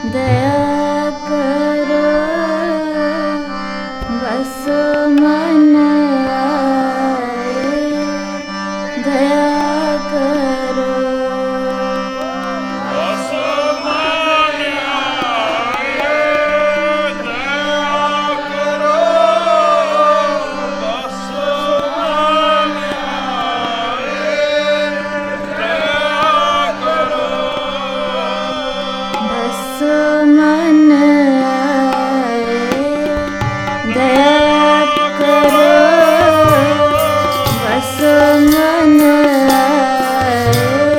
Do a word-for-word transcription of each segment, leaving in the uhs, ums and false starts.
दया करो बस मन आए, दया करो बस मन आए, दया करो बस मन आए, दया करो बस मन आए, दया करो बस मन आए,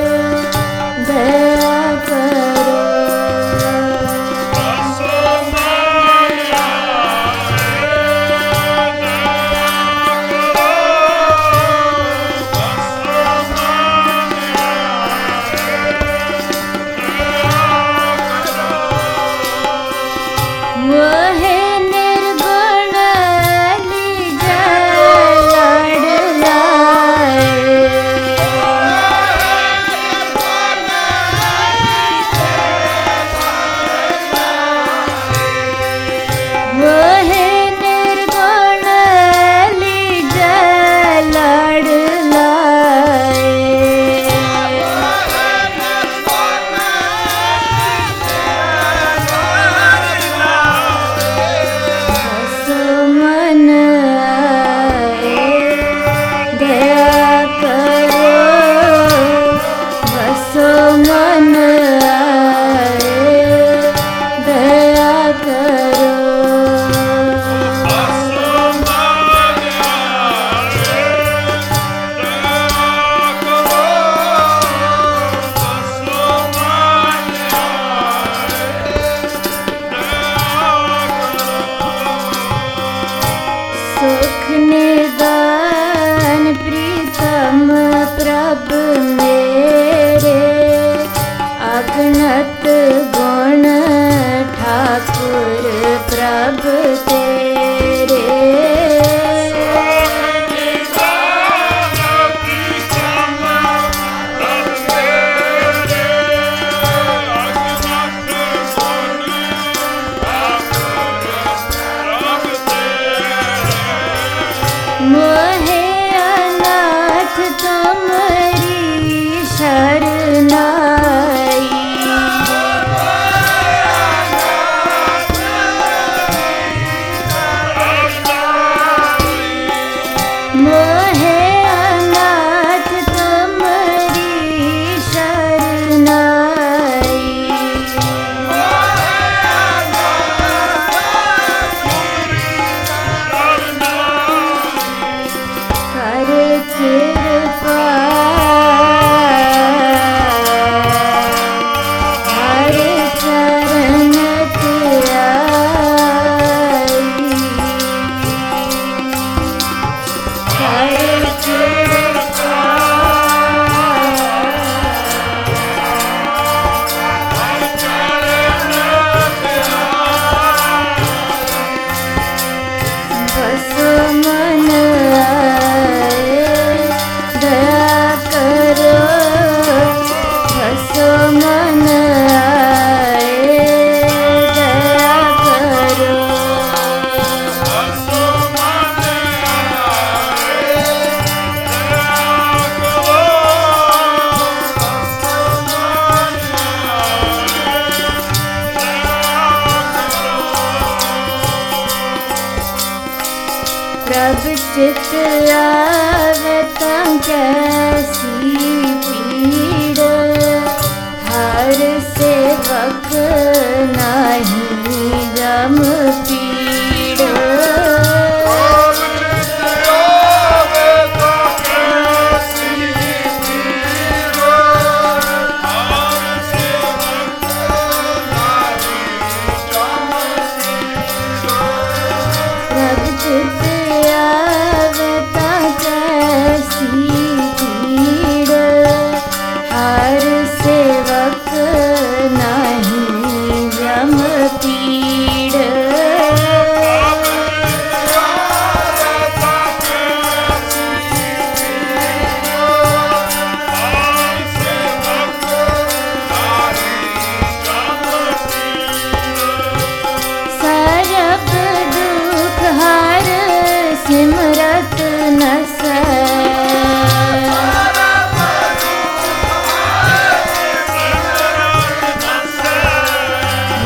दया करो बस मन आए, दया वहे निर्गुण लीजय लड़ लाए, वहे निर्गुण लीजय लड़ लाए, बस मन आए, दया करो बस मन आए, दया करो सुख निदान प्रीतम प्रभु मेरे, अगणत गुण ठाकुर प्रभु तेरे, मोहे अनाथ तुमरी शरणाई, मोहे अनाथ तुमरी शरणाई, कर कृपा हर चरण त्याई, कर कृपा बस मन आए, दया करो बस मन आए, दया करो प्रभु चित आवे तं कैसी पीड़, हर सेवक नहीं जम पीड़, प्रभु चित आवे तं कैसी पीड़, हर सेवक नहीं जम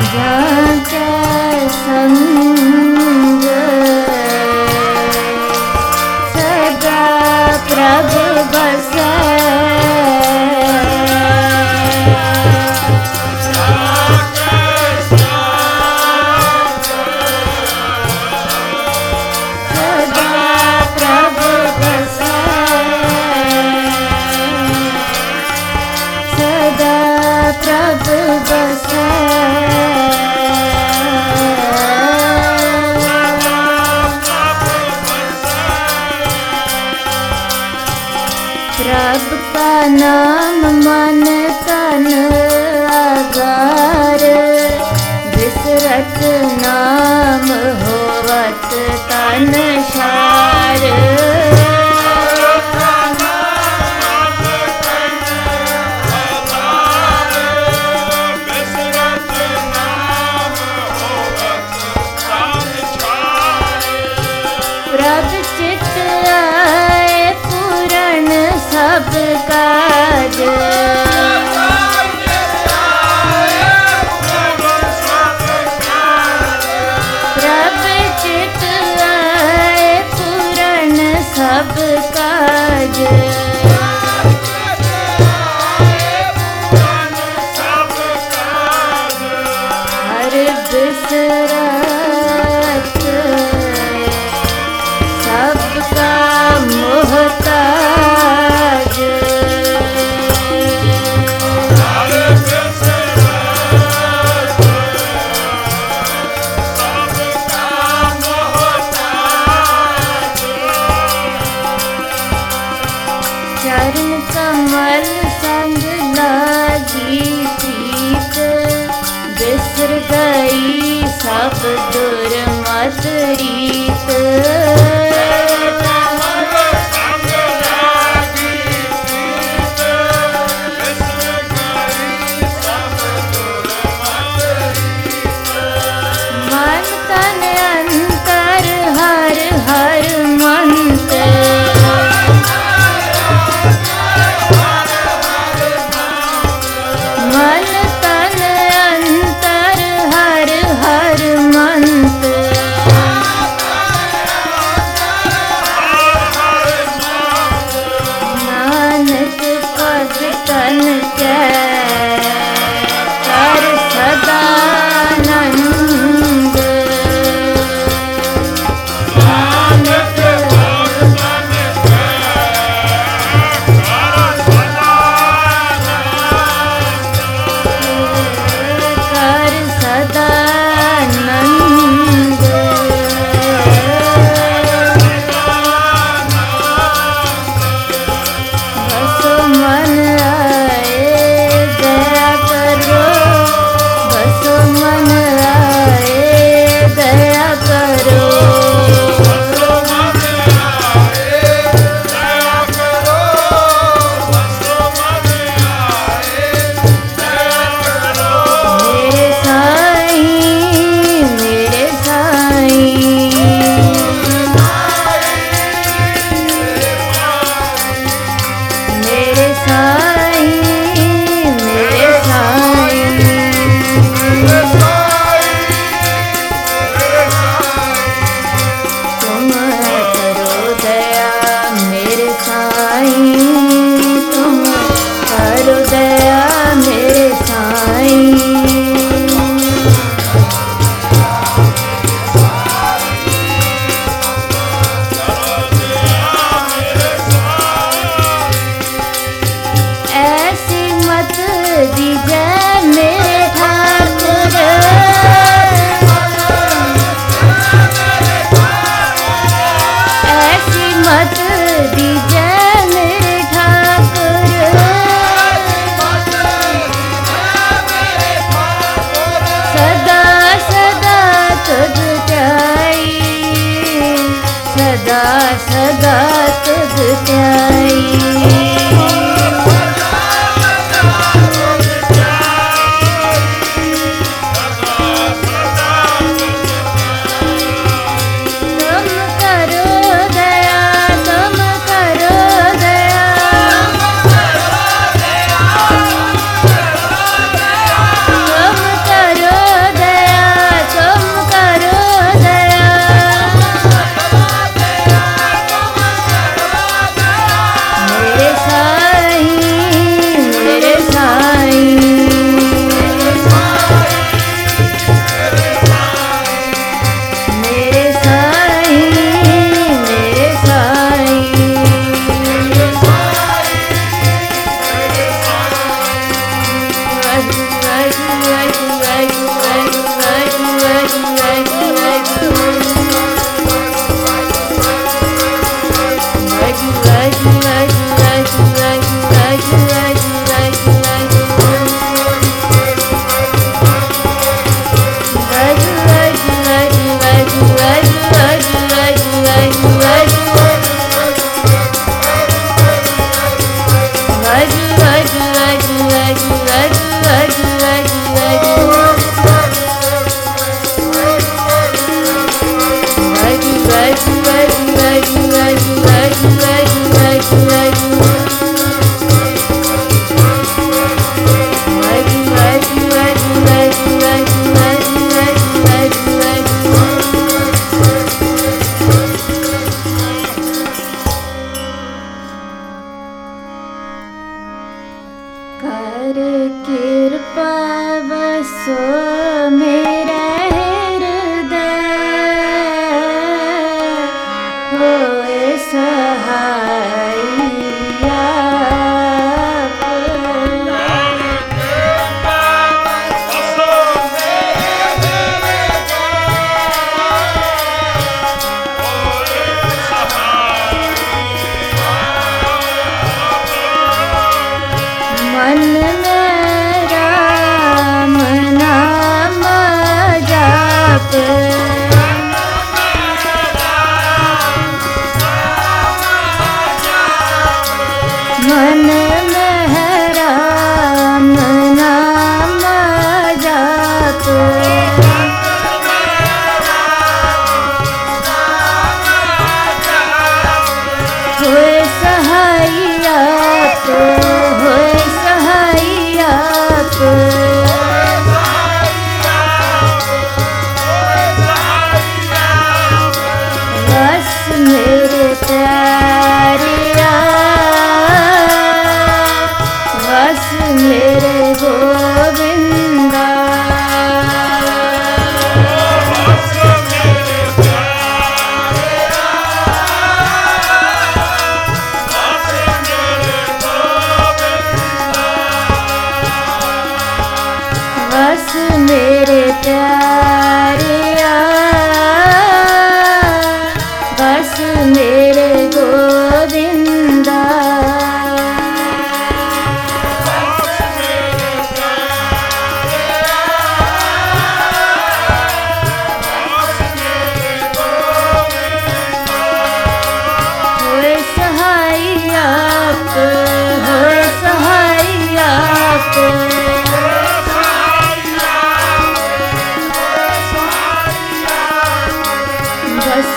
जाके संग सदा प्रभु बसे प्रभु बसे प्रभु का नाम मन तन आगार विसरत नाम होवत तन शार प्रभु चित आए पूरण सब काज प्रभु चित आए पूरण सब काज हर बिसरत सबका मोहताज चरण कमल संग लागी प्रीत बिसर गई सब दुर्मत रीत मन तन अंतर हर हर मंत्र मन तन अंतर हर हर मंत्र नानक पद तन के कर सदानंद नानक कर सदानंद बसो मन आए दया करो बसो मन आए दया करो मेरे साईं मेरे साईं मेरे साईं मेरे साईं तुम करो दया मेरे साईं तुम करो दया मेरे साईं ऐसी मत दीजिए मेरे ठाकुर ऐसी मत दीजिए मेरे ठाकुर सदा सदा तुझ प्याई सदा सदा तुझ प्याई तुम करो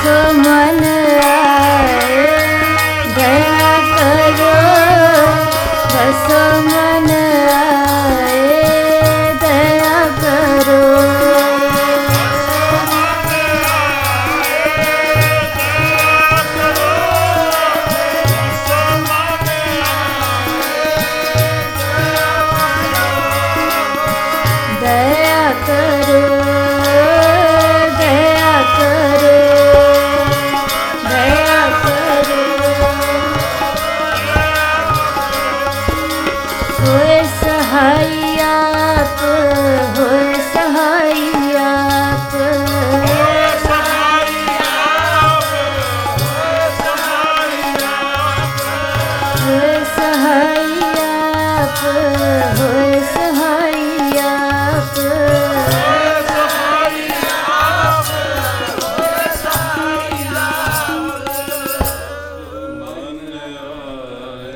जसो मन आए दया करो जसो मन आए दया करो दया करो दया करो दया करो सोए सहाई